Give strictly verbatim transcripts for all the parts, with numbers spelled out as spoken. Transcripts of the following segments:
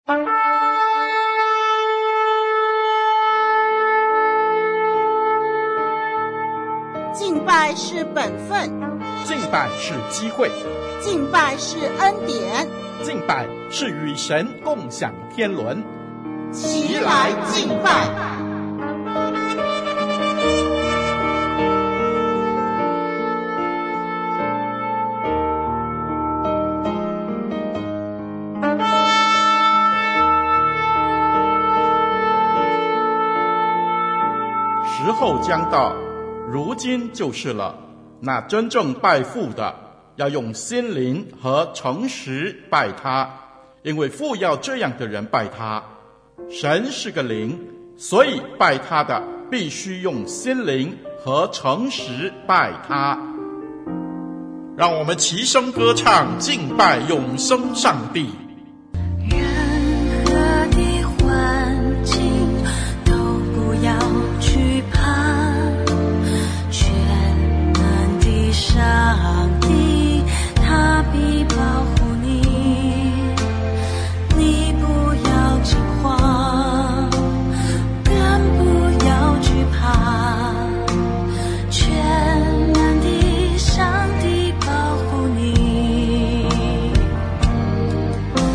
敬拜是本分， 敬拜是机会， 敬拜是恩典， 敬拜是与神共享天伦。 齐来敬拜。 时候将到，如今就是了。那真正拜父的，要用心灵和诚实拜他，因为父要这样的人拜他。神是个灵，所以拜他的必须用心灵和诚实拜他。让我们齐声歌唱，敬拜永生上帝。 上帝他必保护你，你不要惊慌，更不要惧怕，全能的上帝保护你。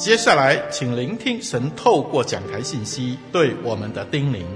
接下来请聆听神透过讲台信息对我们的叮咛。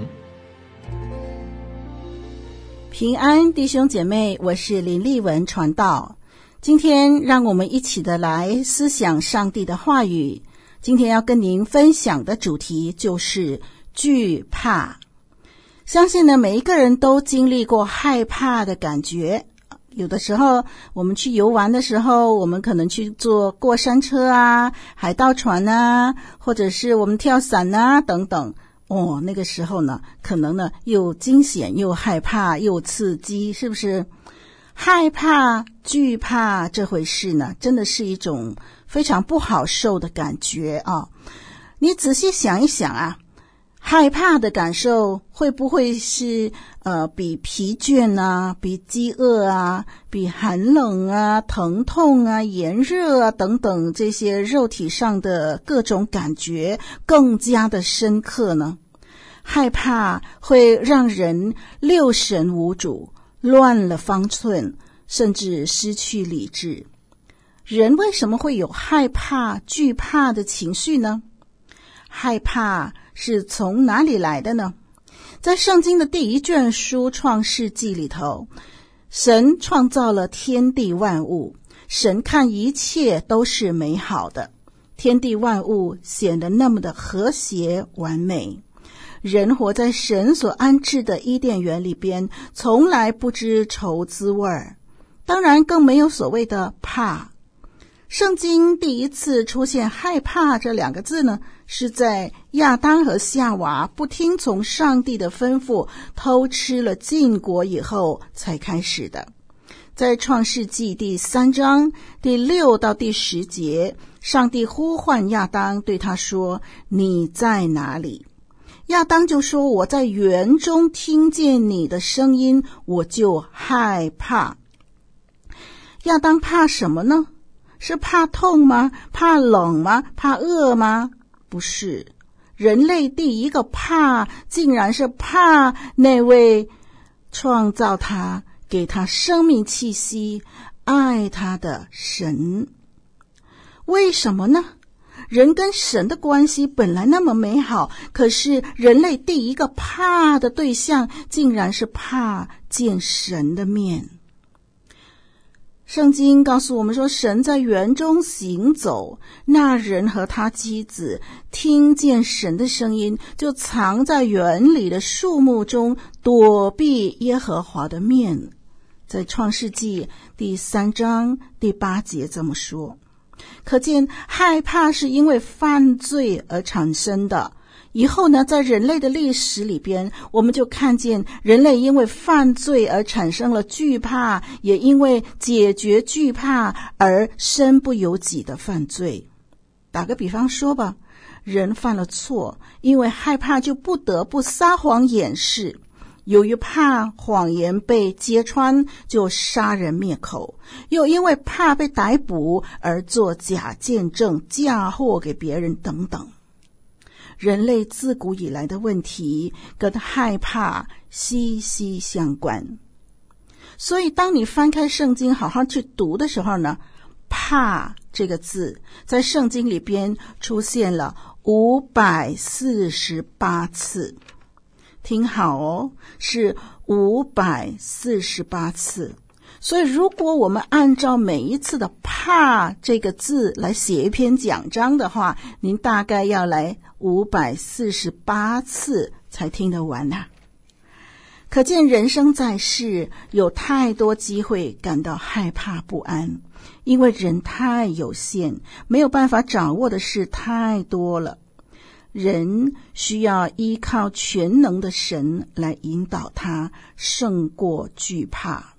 平安弟兄姐妹，我是林丽文传道。今天让我们一起的来思想上帝的话语。今天要跟您分享的主题就是惧怕。相信呢，每一个人都经历过害怕的感觉。有的时候我们去游玩的时候，我们可能去坐过山车啊、海盗船啊，或者是我们跳伞啊等等。哦，那个时候呢，可能呢又惊险又害怕又刺激，是不是？害怕、惧怕这回事呢，真的是一种非常不好受的感觉啊！你仔细想一想啊，害怕的感受会不会是呃比疲倦啊、比饥饿啊、比寒冷啊、疼痛啊、炎热啊等等这些肉体上的各种感觉更加的深刻呢？害怕会让人六神无主，乱了方寸，甚至失去理智。人为什么会有害怕、惧怕的情绪呢？害怕是从哪里来的呢？在圣经的第一卷书《创世纪》里头，神创造了天地万物，神看一切都是美好的，天地万物显得那么的和谐完美。人活在神所安置的伊甸园里边，从来不知愁滋味儿，当然更没有所谓的怕。圣经第一次出现害怕这两个字呢，是在亚当和夏娃不听从上帝的吩咐，偷吃了禁果以后才开始的。在创世纪第三章第六到第十节，上帝呼唤亚当，对他说：你在哪里？亚当就说：我在园中听见你的声音，我就害怕。亚当怕什么呢？是怕痛吗？怕冷吗？怕饿吗？不是，人类第一个怕，竟然是怕那位创造他、给他生命气息、爱他的神。为什么呢？人跟神的关系本来那么美好，可是人类第一个怕的对象竟然是怕见神的面。圣经告诉我们说，神在园中行走，那人和他妻子听见神的声音，就藏在园里的树木中，躲避耶和华的面。在创世纪第三章第八节这么说。可见害怕是因为犯罪而产生的。以后呢，在人类的历史里边，我们就看见人类因为犯罪而产生了惧怕，也因为解决惧怕而身不由己的犯罪。打个比方说吧，人犯了错，因为害怕就不得不撒谎掩饰，由于怕谎言被揭穿，就杀人灭口，又因为怕被逮捕而做假见证，嫁祸给别人等等。人类自古以来的问题跟害怕息息相关。所以当你翻开圣经好好去读的时候呢，怕这个字在圣经里边出现了五百四十八次。听好哦，是五百四十八次。所以如果我们按照每一次的怕这个字来写一篇讲章的话，您大概要来五百四十八次才听得完啊。可见人生在世，有太多机会感到害怕不安，因为人太有限，没有办法掌握的事太多了。人需要依靠全能的神来引导他胜过惧怕。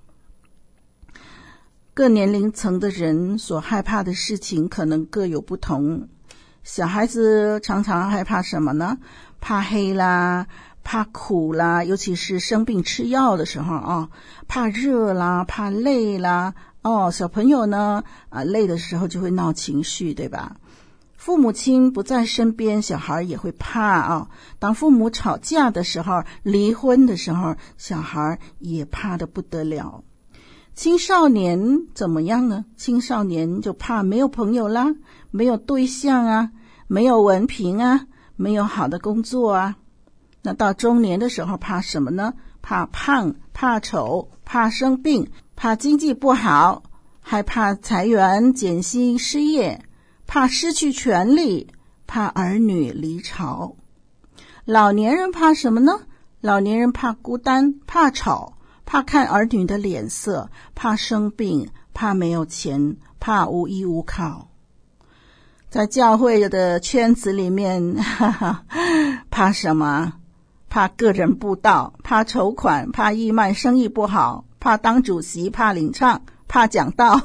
各年龄层的人所害怕的事情可能各有不同。小孩子常常害怕什么呢？怕黑啦，怕苦啦，尤其是生病吃药的时候啊，怕热啦，怕累啦。哦，小朋友呢，啊，累的时候就会闹情绪，对吧？父母亲不在身边，小孩也会怕啊。当父母吵架的时候，离婚的时候，小孩也怕得不得了。青少年怎么样呢？青少年就怕没有朋友啦，没有对象啊， 没有文凭啊，没有好的工作啊。那到中年的时候怕什么呢？怕胖，怕丑，怕生病，怕经济不好，还怕裁员减薪失业，怕失去权利，怕儿女离巢。老年人怕什么呢？老年人怕孤单，怕吵，怕看儿女的脸色，怕生病，怕没有钱，怕无依无靠。在教会的圈子里面，哈哈，怕什么？怕个人布道，怕筹款，怕义卖生意不好，怕当主席，怕领唱，怕讲道。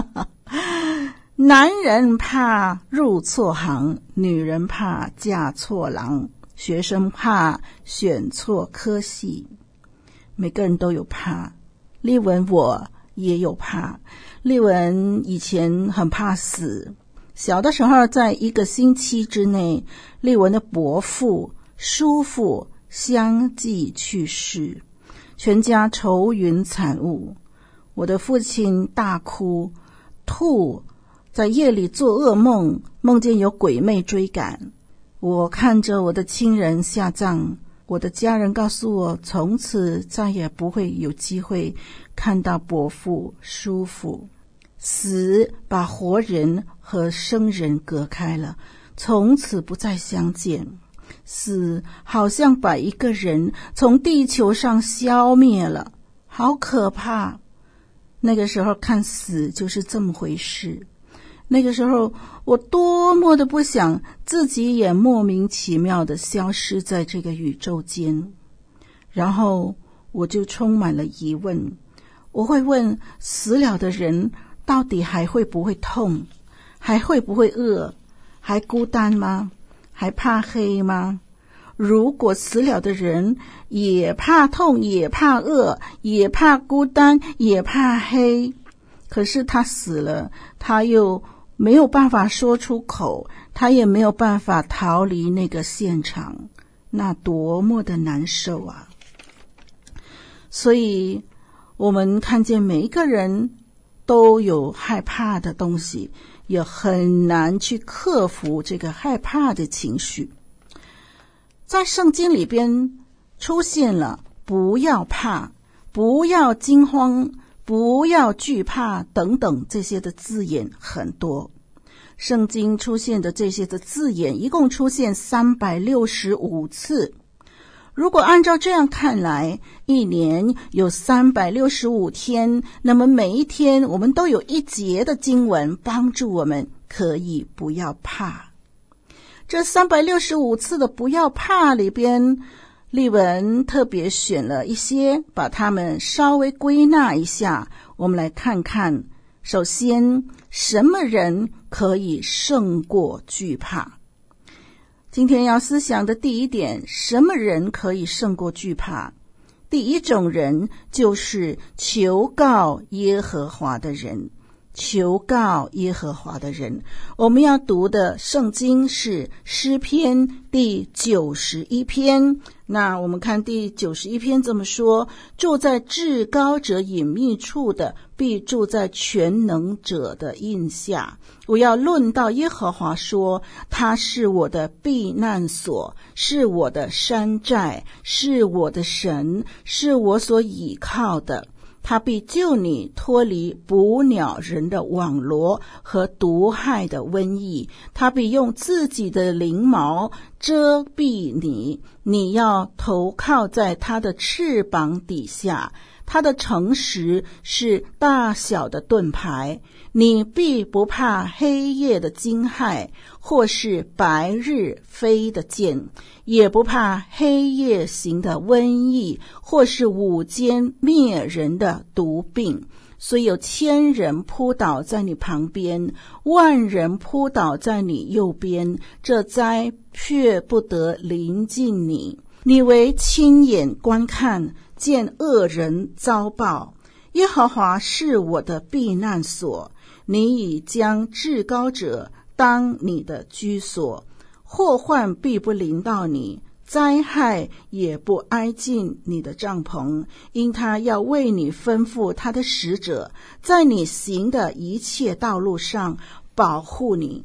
男人怕入错行，女人怕嫁错郎，学生怕选错科系。每个人都有怕，丽文我也有怕。丽文以前很怕死，小的时候在一个星期之内，丽文的伯父、叔父相继去世，全家愁云惨雾。我的父亲大哭，吐，在夜里做噩梦，梦见有鬼魅追赶。我看着我的亲人下葬，我的家人告诉我，从此再也不会有机会看到伯父、叔父。死把活人和生人隔开了，从此不再相见。死好像把一个人从地球上消灭了，好可怕。那个时候看死就是这么回事。那个时候我多么的不想自己也莫名其妙的消失在这个宇宙间。然后我就充满了疑问，我会问，死了的人到底还会不会痛？还会不会饿？还孤单吗？还怕黑吗？如果死了的人也怕痛，也怕饿，也怕孤单，也怕黑，可是他死了，他又没有办法说出口，他也没有办法逃离那个现场，那多么的难受啊！所以我们看见每一个人都有害怕的东西，也很难去克服这个害怕的情绪。在圣经里边出现了不要怕，不要惊慌，不要惧怕等等这些的字眼很多。圣经出现的这些的字眼一共出现三百六十五次。如果按照这样看来，一年有三百六十五天，那么每一天我们都有一节的经文帮助我们可以不要怕。这三百六十五次的不要怕里边，丽文特别选了一些，把它们稍微归纳一下，我们来看看。首先，什么人可以胜过惧怕？今天要思想的第一点，什么人可以胜过惧怕？第一种人就是求告耶和华的人。求告耶和华的人，我们要读的圣经是诗篇第九十一篇。那我们看第九十一篇这么说：住在至高者隐秘处的，必住在全能者的荫下。我要论到耶和华说，他是我的避难所，是我的山寨，是我的神，是我所倚靠的。他必救你脱离捕鸟人的网罗和毒害的瘟疫，他必用自己的翎毛遮蔽你，你要投靠在他的翅膀底下。他的诚实是大小的盾牌，你必不怕黑夜的惊骇，或是白日飞的箭，也不怕黑夜行的瘟疫，或是午间灭人的毒病。虽有千人扑倒在你旁边，万人扑倒在你右边，这灾却不得临近你。你为亲眼观看，见恶人遭报。耶和华是我的避难所，你已将至高者当你的居所。祸患必不临到你，灾害也不挨近你的帐篷，因他要为你吩咐他的使者，在你行的一切道路上保护你。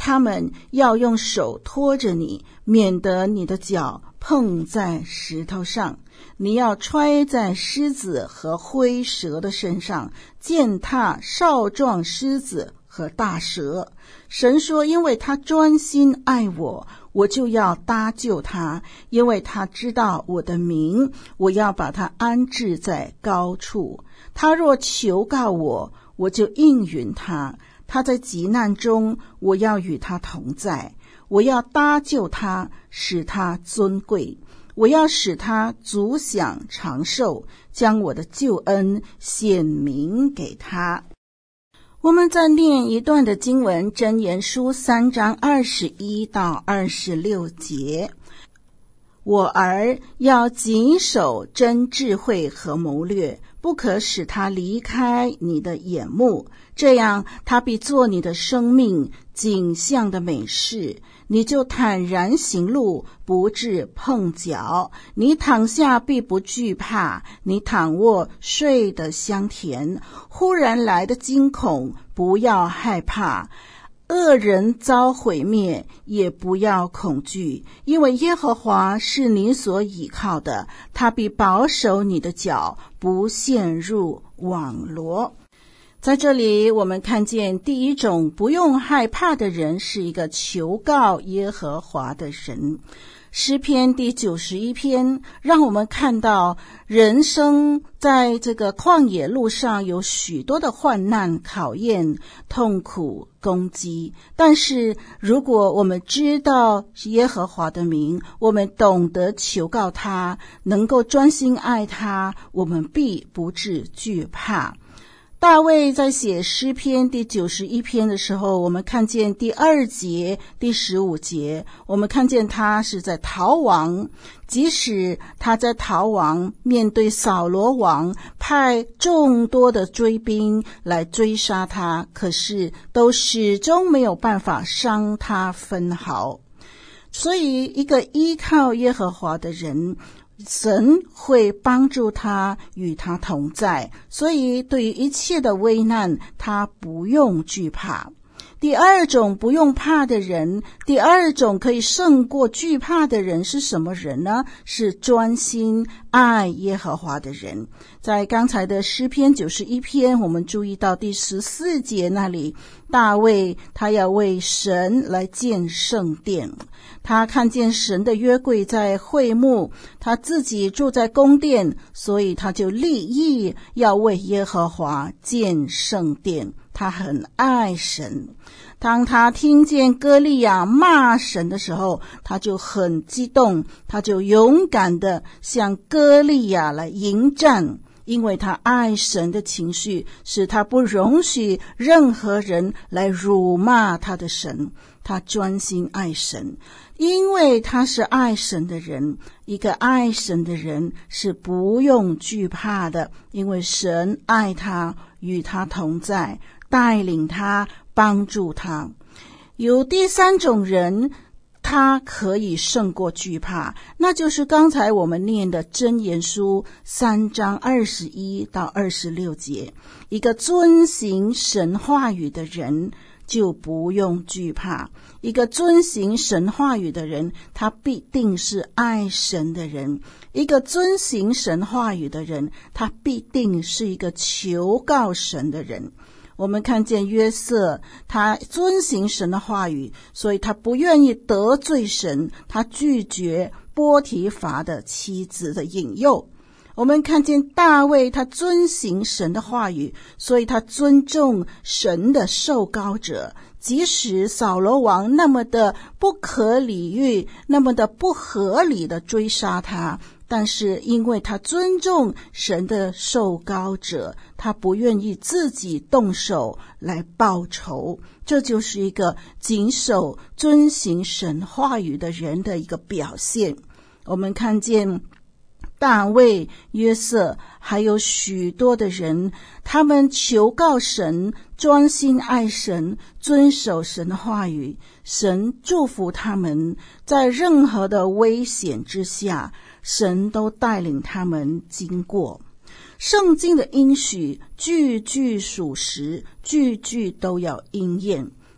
他们要用手托着你，免得你的脚碰在石头上。你要揣在狮子和灰蛇的身上，践踏少壮狮子和大蛇。神说，因为他专心爱我，我就要搭救他，因为他知道我的名，我要把他安置在高处。他若求告我，我就应允他。他在急难中，我要与他同在。我要搭救他，使他尊贵。我要使他足享长寿，将我的救恩显明给他。我们再念一段的经文，箴言书三章二十一到二十六节。我儿，要谨守真智慧和谋略，不可使他离开你的眼目，这样他必做你的生命景象的美事。你就坦然行路，不致碰脚。你躺下必不惧怕，你躺卧睡得香甜。忽然来的惊恐，不要害怕。恶人遭毁灭，也不要恐惧，因为耶和华是你所倚靠的，他必保守你的脚，不陷入网罗。在这里我们看见第一种不用害怕的人是一个求告耶和华的人。诗篇第九十一篇让我们看到人生在这个旷野路上有许多的患难、考验、痛苦、攻击，但是如果我们知道耶和华的名，我们懂得求告他，能够专心爱他，我们必不致惧怕。大卫在写诗篇第九十一篇的时候，我们看见第二节、第十五节，我们看见他是在逃亡。即使他在逃亡，面对扫罗王派众多的追兵来追杀他，可是都始终没有办法伤他分毫。所以一个依靠耶和华的人，神会帮助他，与他同在，所以对于一切的危难，他不用惧怕。第二种不用怕的人，第二种可以胜过惧怕的人是什么人呢？是专心爱耶和华的人。在刚才的诗篇九十一篇，我们注意到第十四节那里，大卫他要为神来建圣殿。他看见神的约柜在会幕，他自己住在宫殿，所以他就立意要为耶和华建圣殿。他很爱神。当他听见歌利亚骂神的时候，他就很激动，他就勇敢地向歌利亚来迎战，因为他爱神的情绪使他不容许任何人来辱骂他的神。他专心爱神，因为他是爱神的人。一个爱神的人是不用惧怕的，因为神爱他，与他同在，带领他，帮助他。有第三种人，他可以胜过惧怕，那就是刚才我们念的箴言书三章二十一到二十六节。一个遵行神话语的人就不用惧怕。一个遵行神话语的人，他必定是爱神的人。一个遵行神话语的人，他必定是一个求告神的人。我们看见约瑟，他遵行神的话语，所以他不愿意得罪神，他拒绝波提乏的妻子的引诱。我们看见大卫，他遵行神的话语，所以他尊重神的受膏者。即使扫罗王那么的不可理喻，那么的不合理的追杀他，但是因为他尊重神的受膏者，他不愿意自己动手来报仇。这就是一个谨守遵行神话语的人的一个表现。我们看见大卫、约瑟还有许多的人，他们求告神，专心爱神，遵守神的话语。神祝福他们，在任何的危险之下，神都带领他们经过。圣经的应许句句属实，句句都要应验。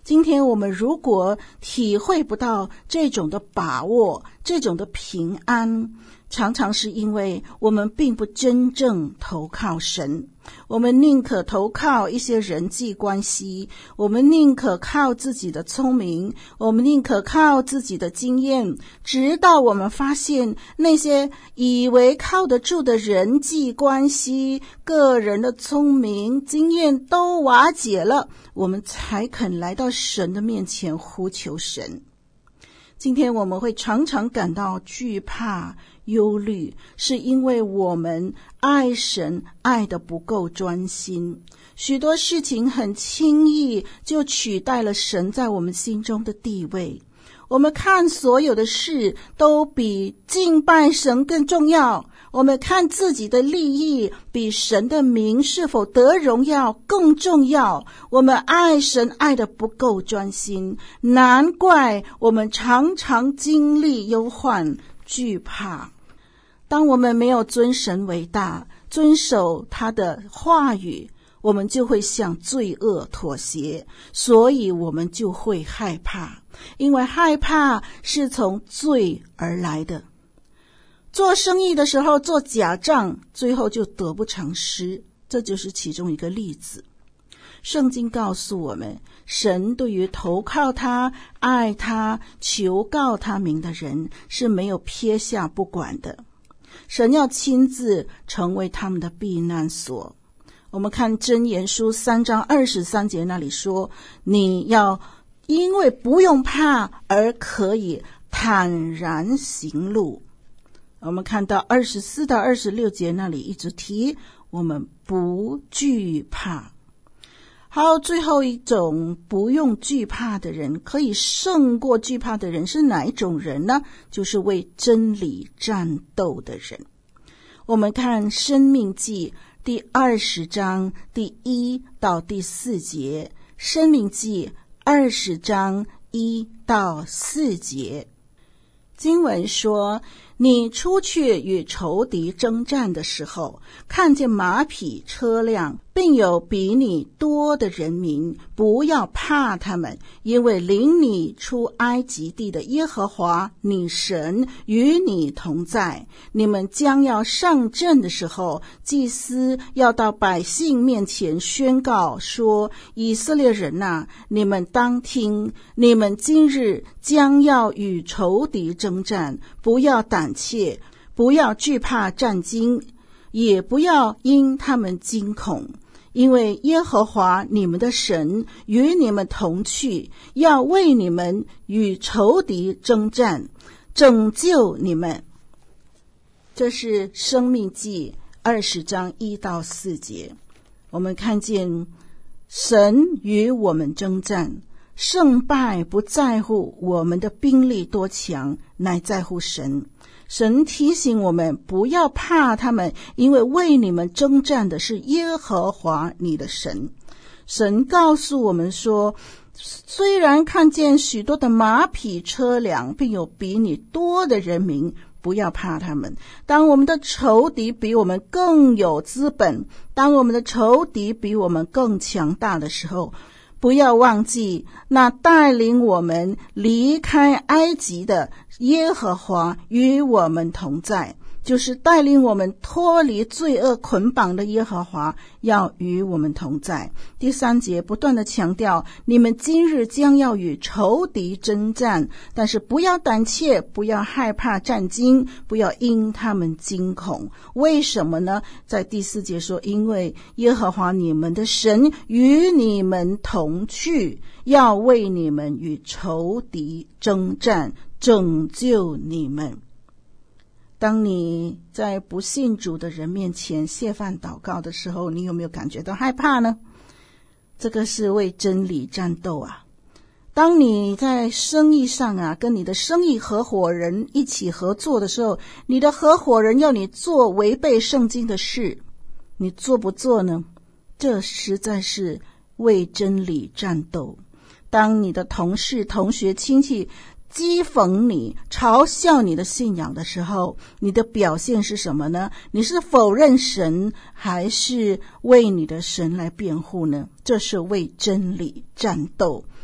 今天我们如果体会不到这种的把握，这种的平安，常常是因为我们并不真正投靠神，我们宁可投靠一些人际关系，我们宁可靠自己的聪明，我们宁可靠自己的经验，直到我们发现那些以为靠得住的人际关系、个人的聪明、经验都瓦解了，我们才肯来到神的面前呼求神。今天我们会常常感到惧怕、忧虑，是因为我们爱神爱得不够专心，许多事情很轻易就取代了神在我们心中的地位。我们看所有的事都比敬拜神更重要，我们看自己的利益比神的名是否得荣耀更重要。我们爱神爱得不够专心，难怪我们常常经历忧患、惧怕。当我们没有尊神为大，遵守他的话语，我们就会向罪恶妥协，所以我们就会害怕，因为害怕是从罪而来的。做生意的时候做假账，最后就得不偿失，这就是其中一个例子。圣经告诉我们，神对于投靠他、爱他、求告他名的人是没有撇下不管的，神要亲自成为他们的避难所。我们看箴言书三章二十三节那里说，你要因为不用怕而可以坦然行路。我们看到二十四到二十六节那里一直提我们不惧怕。好，最后一种不用惧怕的人，可以胜过惧怕的人是哪一种人呢？就是为真理战斗的人。我们看申命记第二十章第一到第四节，申命记二十章一到四节，经文说，你出去与仇敌征战的时候，看见马匹、车辆，并有比你多的人民，不要怕他们，因为领你出埃及地的耶和华你神与你同在。你们将要上阵的时候，祭司要到百姓面前宣告说，以色列人啊，你们当听，你们今日将要与仇敌征战，不要胆怯，不要惧怕战惊，也不要因他们惊恐，因为耶和华你们的神与你们同去，要为你们与仇敌征战，拯救你们。这是申命记二十章一到四节。我们看见神与我们征战，胜败不在乎我们的兵力多强，乃在乎神。神提醒我们不要怕他们，因为为你们征战的是耶和华你的神。神告诉我们说，虽然看见许多的马匹、车辆，并有比你多的人民，不要怕他们。当我们的仇敌比我们更有资本，当我们的仇敌比我们更强大的时候，不要忘记那带领我们离开埃及的耶和华与我们同在，就是带领我们脱离罪恶捆绑的耶和华要与我们同在。第三节不断的强调，你们今日将要与仇敌征战，但是不要胆怯，不要害怕战惊，不要因他们惊恐。为什么呢？在第四节说，因为耶和华你们的神与你们同去，要为你们与仇敌征战，拯救你们。当你在不信主的人面前谢饭祷告的时候，你有没有感觉到害怕呢？这个是为真理战斗啊。当你在生意上啊，跟你的生意合伙人一起合作的时候，你的合伙人要你做违背圣经的事，你做不做呢？这实在是为真理战斗。当你的同事、同学、亲戚讥讽你、嘲笑你的信仰的时候，你的表现是什么呢？你是否认神，还是为你的神来辩护呢？这是为真理战斗。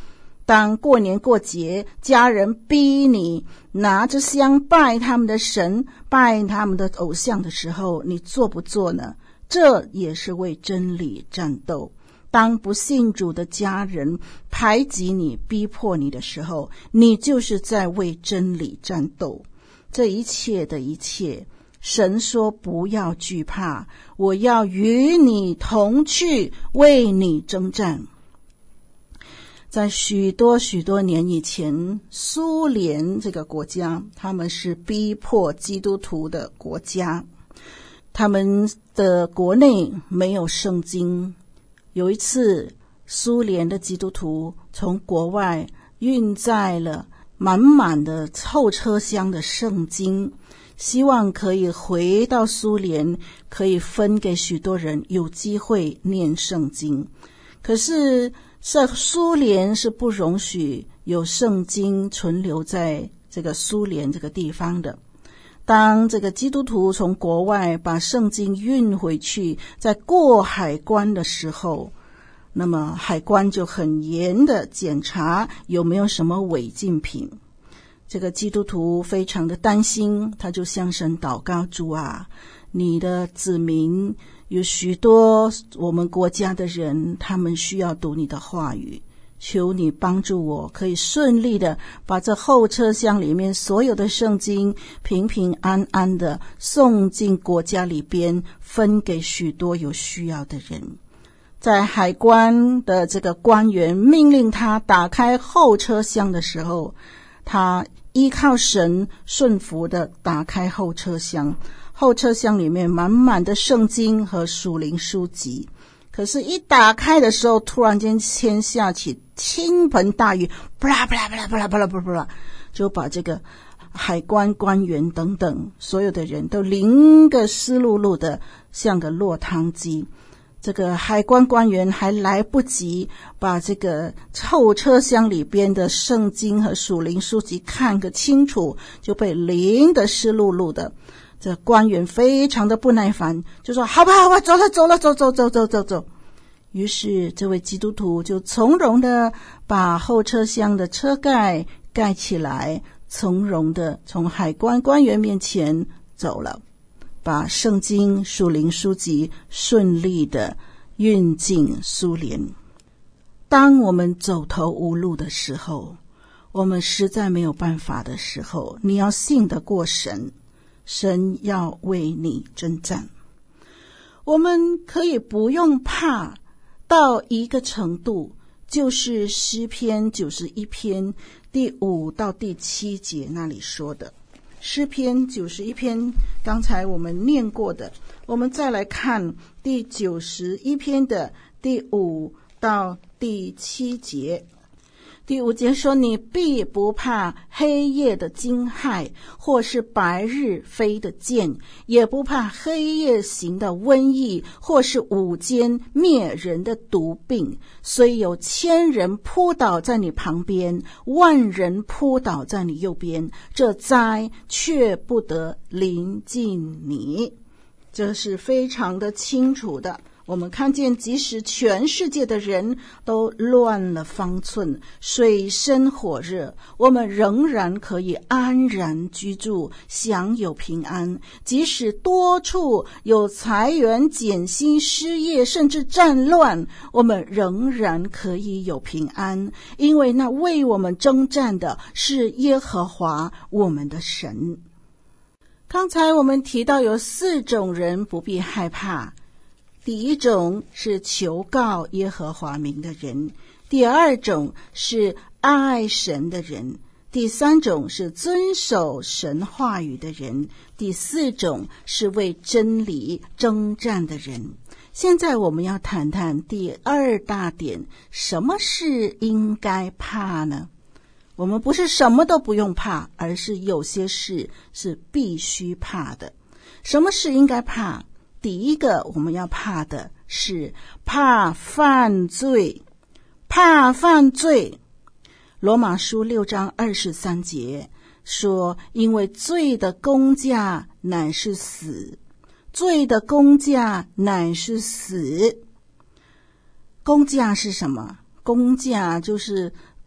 当过年过节，家人逼你拿着香拜他们的神，拜他们的偶像的时候，你做不做呢？这也是为真理战斗。当不信主的家人排挤你、逼迫你的时候，你就是在为真理战斗。这一切的一切，神说不要惧怕，我要与你同去，为你征战。在许多许多年以前，苏联这个国家，他们是逼迫基督徒的国家，他们的国内没有圣经。有一次，苏联的基督徒从国外运载了满满的后车厢的圣经，希望可以回到苏联，可以分给许多人有机会念圣经。可是在苏联是不容许有圣经存留在这个苏联这个地方的。当这个基督徒从国外把圣经运回去，在过海关的时候，那么海关就很严的检查有没有什么违禁品。这个基督徒非常的担心，他就向神祷告，主啊，你的子民有许多我们国家的人，他们需要读你的话语，求你帮助我可以顺利的把这后车厢里面所有的圣经平平安安的送进国家里边，分给许多有需要的人。在海关的这个官员命令他打开后车厢的时候，他依靠神顺服的打开后车厢，后车厢里面满满的圣经和属灵书籍。可是一打开的时候，突然间天下起倾盆大雨，不啦不啦不啦不啦不啦不啦不啦，就把这个海关官员等等所有的人都淋个湿漉漉的，像个落汤鸡。这个海关官员还来不及把这个后车厢里边的圣经和属灵书籍看个清楚，就被淋得湿漉漉的。这官员非常的不耐烦，就说好吧好吧，走了走了走走走走走走。于是这位基督徒就从容的把后车厢的车盖盖起来，从容的从海关官员面前走了，把圣经属灵书籍顺利的运进苏联。当我们走投无路的时候，我们实在没有办法的时候，你要信得过神，神要为你征战。我们可以不用怕到一个程度，就是诗篇九十一篇第五到第七节那里说的。诗篇九十一篇刚才我们念过的，我们再来看第九十一篇的第五到第七节。第五节说，你必不怕黑夜的惊骇，或是白日飞的箭，也不怕黑夜行的瘟疫，或是午间灭人的毒病。虽有千人扑倒在你旁边，万人扑倒在你右边，这灾却不得临近你。这是非常的清楚的。我们看见即使全世界的人都乱了方寸，水深火热，我们仍然可以安然居住，享有平安。即使多处有裁员减薪失业甚至战乱，我们仍然可以有平安，因为那为我们征战的是耶和华我们的神。刚才我们提到有四种人不必害怕。第一种是求告耶和华名的人，第二种是爱神的人，第三种是遵守神话语的人，第四种是为真理征战的人。现在我们要谈谈第二大点，什么事应该怕呢？我们不是什么都不用怕，而是有些事是必须怕的。什么事应该怕？第一个我们要怕的是怕犯罪。怕犯罪，罗马书六章二十三节说，因为罪的工价乃是死，罪的工价乃是死。工价是什么？工价就是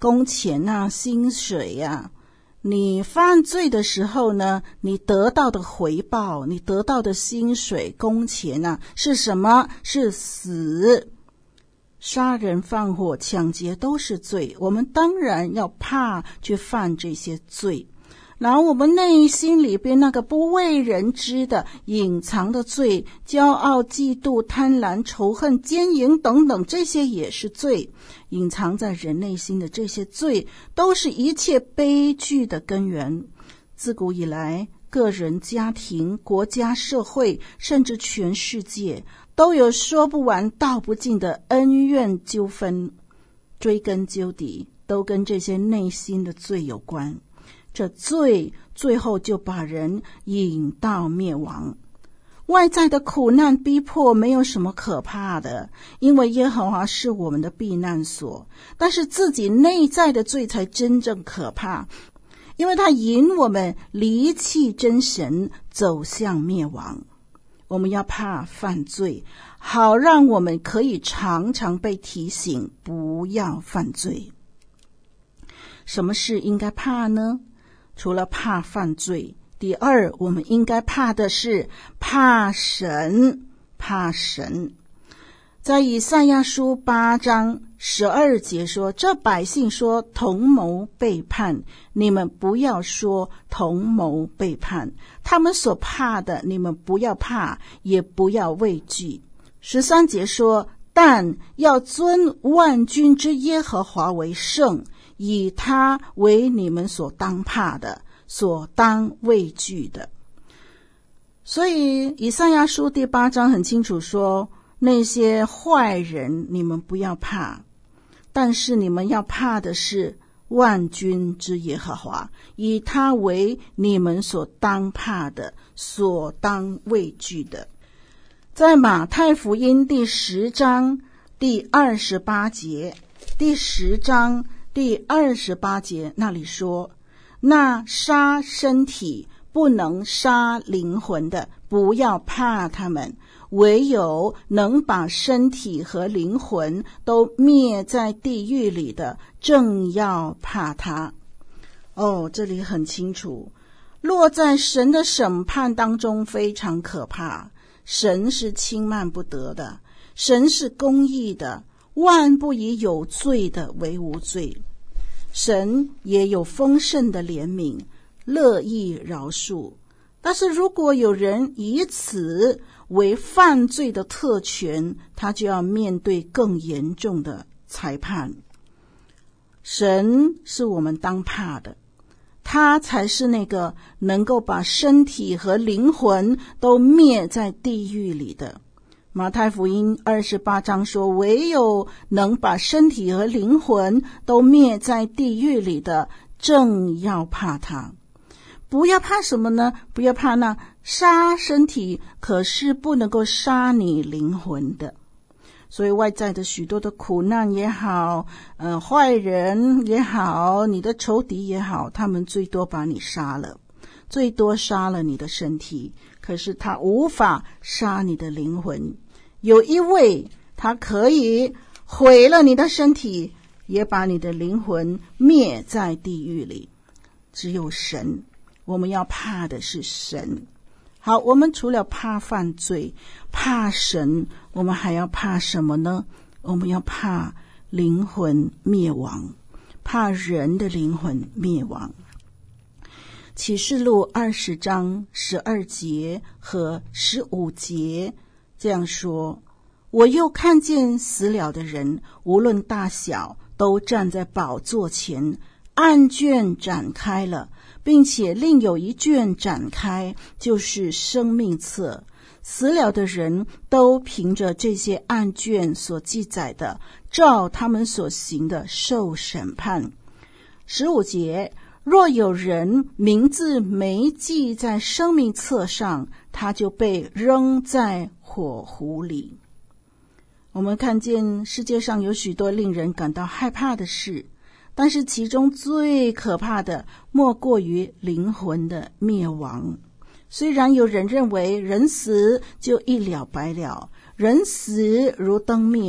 工钱啊、薪水啊。你犯罪的时候呢，你得到的回报，你得到的薪水、工钱啊，是什么？是死。杀人、放火、抢劫都是罪，我们当然要怕去犯这些罪。然后我们内心里边那个不为人知的隐藏的罪，骄傲、嫉妒、贪婪、仇恨、奸淫等等，这些也是罪。隐藏在人内心的这些罪，都是一切悲剧的根源。自古以来，个人、家庭、国家、社会，甚至全世界，都有说不完道不尽的恩怨纠纷，追根究底，都跟这些内心的罪有关。这罪最后就把人引到灭亡。外在的苦难逼迫没有什么可怕的，因为耶和华是我们的避难所。但是自己内在的罪才真正可怕，因为它引我们离弃真神，走向灭亡。我们要怕犯罪，好让我们可以常常被提醒不要犯罪。什么事应该怕呢？除了怕犯罪，第二，我们应该怕的是怕神，怕神。在以赛亚书八章十二节说，这百姓说同谋背叛，你们不要说同谋背叛，他们所怕的你们不要怕，也不要畏惧。十三节说，但要尊万军之耶和华为圣，以他为你们所当怕的，所当畏惧的。所以以赛亚书第八章很清楚说，那些坏人你们不要怕，但是你们要怕的是万军之耶和华，以他为你们所当怕的，所当畏惧的。在马太福音第十章第二十八节，第十章第二十八节那里说，那杀身体不能杀灵魂的，不要怕他们，唯有能把身体和灵魂都灭在地狱里的，正要怕他。哦，这里很清楚，落在神的审判当中非常可怕。神是轻慢不得的，神是公义的，万不以有罪的为无罪。神也有丰盛的怜悯，乐意饶恕。但是如果有人以此为犯罪的特权，他就要面对更严重的裁判。神是我们当怕的，他才是那个能够把身体和灵魂都灭在地狱里的。马太福音二十八章说，唯有能把身体和灵魂都灭在地狱里的，正要怕他。不要怕什么呢？不要怕那杀身体可是不能够杀你灵魂的。所以外在的许多的苦难也好，呃，坏人也好，你的仇敌也好，他们最多把你杀了，最多杀了你的身体，可是他无法杀你的灵魂。有一位他可以毁了你的身体，也把你的灵魂灭在地狱里，只有神。我们要怕的是神。好，我们除了怕犯罪、怕神，我们还要怕什么呢？我们要怕灵魂灭亡，怕人的灵魂灭亡。启示录二十章十二节和十五节这样说，我又看见死了的人，无论大小，都站在宝座前，案卷展开了，并且另有一卷展开，就是生命册。死了的人都凭着这些案卷所记载的，照他们所行的受审判。十五节，若有人名字没记在生命册上，他就被扔在火湖里。我们看见世界上有许多令人感到害怕的事，但是其中最可怕的莫过于灵魂的灭亡。虽然有人认为人死就一了百了，人死如灯灭，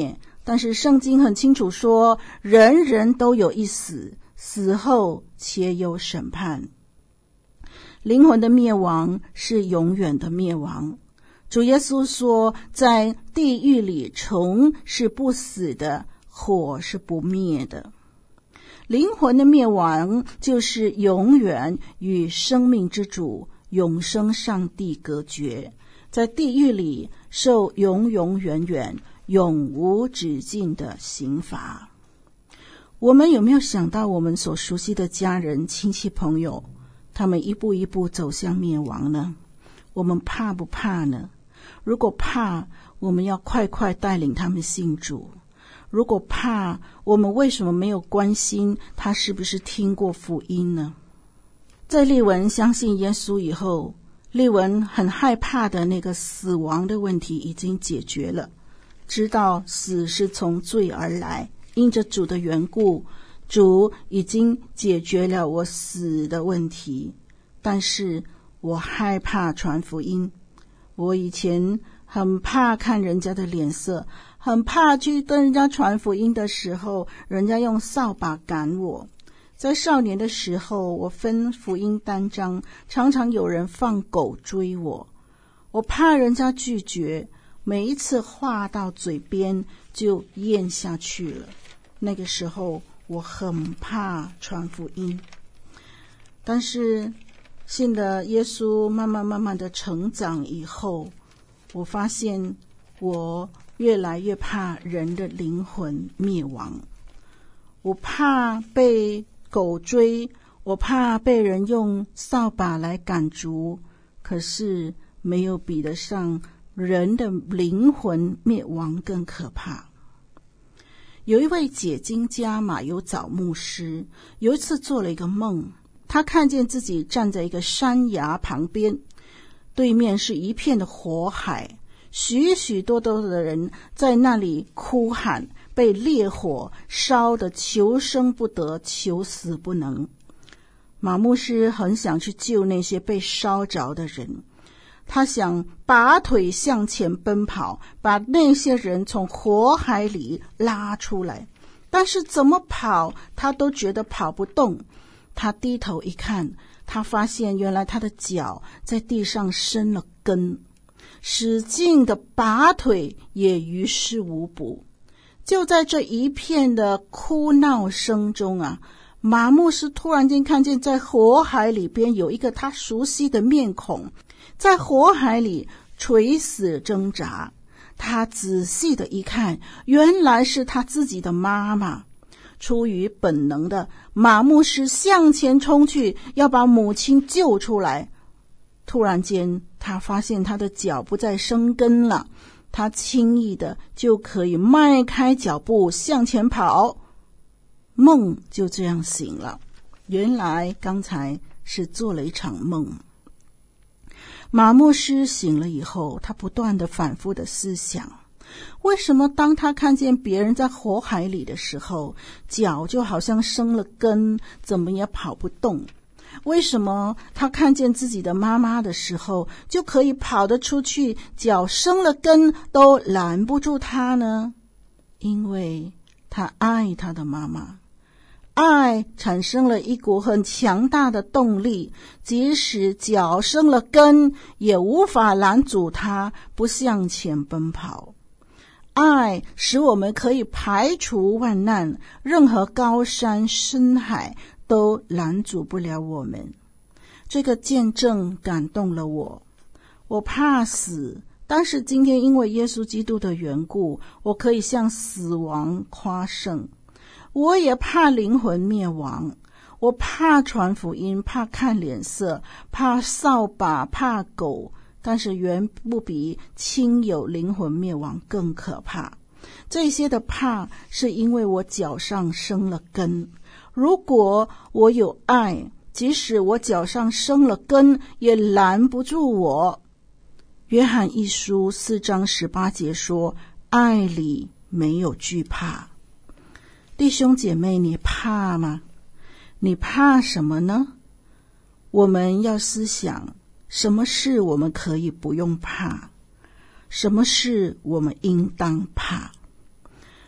但是圣经很清楚说，人人都有一死，死后且有审判。灵魂的灭亡是永远的灭亡。主耶稣说，在地狱里，虫是不死的，火是不灭的。灵魂的灭亡就是永远与生命之主永生上帝隔绝，在地狱里受永永远远永无止境的刑罚。我们有没有想到我们所熟悉的家人、亲戚、朋友，他们一步一步走向灭亡呢？我们怕不怕呢？如果怕，我们要快快带领他们信主。如果怕，我们为什么没有关心他是不是听过福音呢？在利文相信耶稣以后，利文很害怕的那个死亡的问题已经解决了，知道死是从罪而来，因着主的缘故，主已经解决了我死的问题。但是我害怕传福音，我以前很怕看人家的脸色，很怕去跟人家传福音的时候，人家用扫把赶我。在少年的时候，我分福音单张，常常有人放狗追我，我怕人家拒绝，每一次话到嘴边就咽下去了。那个时候我很怕传福音。但是信了耶稣，慢慢慢慢的成长以后，我发现我越来越怕人的灵魂灭亡。我怕被狗追，我怕被人用扫把来赶逐，可是没有比得上人的灵魂灭亡更可怕。有一位解经家马有藻牧师，有一次做了一个梦，他看见自己站在一个山崖旁边，对面是一片的火海，许许多多的人在那里哭喊，被烈火烧得求生不得，求死不能。马牧师很想去救那些被烧着的人，他想拔腿向前奔跑，把那些人从火海里拉出来，但是怎么跑他都觉得跑不动。他低头一看，他发现原来他的脚在地上生了根，使劲的拔腿也于事无补。就在这一片的哭闹声中啊，马牧师突然间看见在火海里边有一个他熟悉的面孔，在火海里垂死挣扎。他仔细的一看，原来是他自己的妈妈。出于本能的，马牧师向前冲去，要把母亲救出来。突然间，他发现他的脚不再生根了，他轻易的就可以迈开脚步向前跑。梦就这样醒了，原来刚才是做了一场梦。马牧师醒了以后，他不断的反复的思想，为什么当他看见别人在火海里的时候，脚就好像生了根，怎么也跑不动？为什么他看见自己的妈妈的时候，就可以跑得出去，脚生了根都拦不住他呢？因为他爱他的妈妈，爱产生了一股很强大的动力，即使脚生了根，也无法拦阻他不向前奔跑。爱使我们可以排除万难，任何高山深海都拦阻不了我们。这个见证感动了我。我怕死，但是今天因为耶稣基督的缘故，我可以向死亡夸胜。我也怕灵魂灭亡，我怕传福音，怕看脸色，怕扫把，怕狗，但是远不比亲友灵魂灭亡更可怕。这些的怕是因为我脚上生了根。如果我有爱，即使我脚上生了根，也拦不住我。约翰一书四章十八节说，爱里没有惧怕。弟兄姐妹，你怕吗？你怕什么呢？我们要思想，什么事我们可以不用怕，什么事我们应当怕。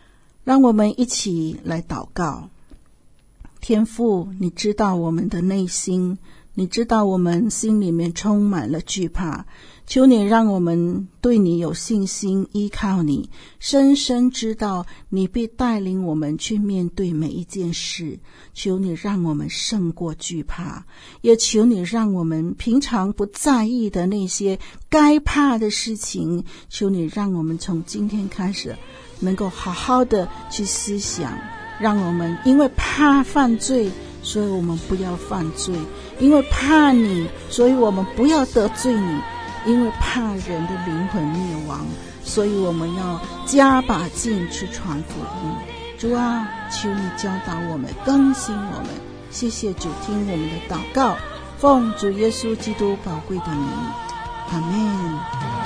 让我们一起来祷告。天父，你知道我们的内心，你知道我们心里面充满了惧怕，求你让我们对你有信心，依靠你，深深知道你必带领我们去面对每一件事。求你让我们胜过惧怕，也求你让我们平常不在意的那些该怕的事情，求你让我们从今天开始能够好好的去思想，让我们因为怕犯罪，所以我们不要犯罪，因为怕你，所以我们不要得罪你，因为怕人的灵魂灭亡，所以我们要加把劲去传福音。主啊，求你教导我们，更新我们。谢谢主，听我们的祷告，奉主耶稣基督宝贵的名，阿们。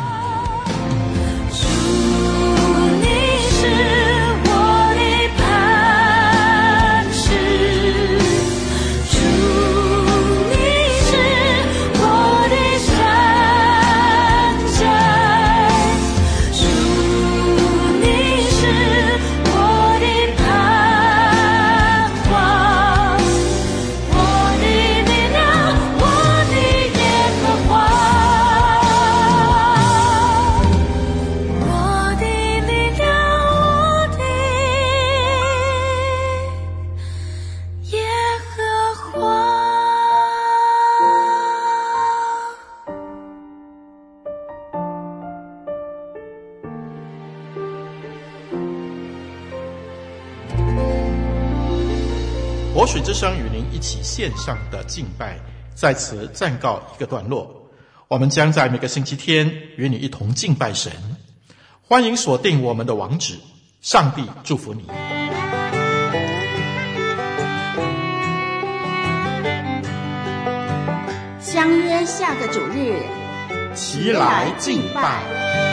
主，你是我的磐石，主，你是我的山寨，主，你是我的盼望，我的力量，我的耶和华，我的力量，我的耶和华。 活水之声与您一起线上的敬拜，在此暂告一个段落。我们将在每个星期天与你一同敬拜神，欢迎锁定我们的网址。上帝祝福你。 相约下个主日， 齐来敬拜。